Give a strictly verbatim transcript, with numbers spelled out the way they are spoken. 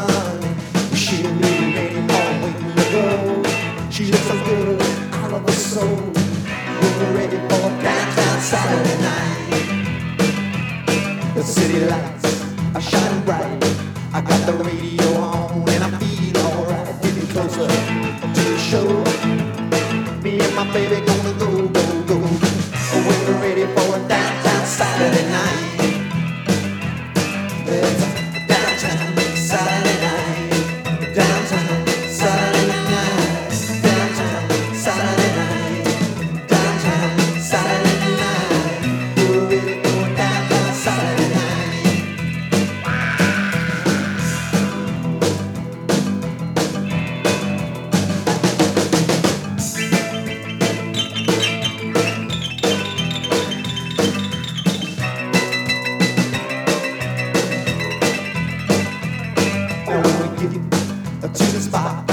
She knew ready for waiting to go. She looks so good out of her soul. We're ready for downtown Saturday night. The city lights are shining bright. I got the radio on and I feel alright. Getting closer to the show. Me and my baby gonna go, go, go. We're ready for a downtown Saturday night. It's a downtown Saturday night. Downtown Saturday night. Downtown Saturday night. Downtown Saturday night. We're ready for a downtown Saturday night. Now when we get to the spot,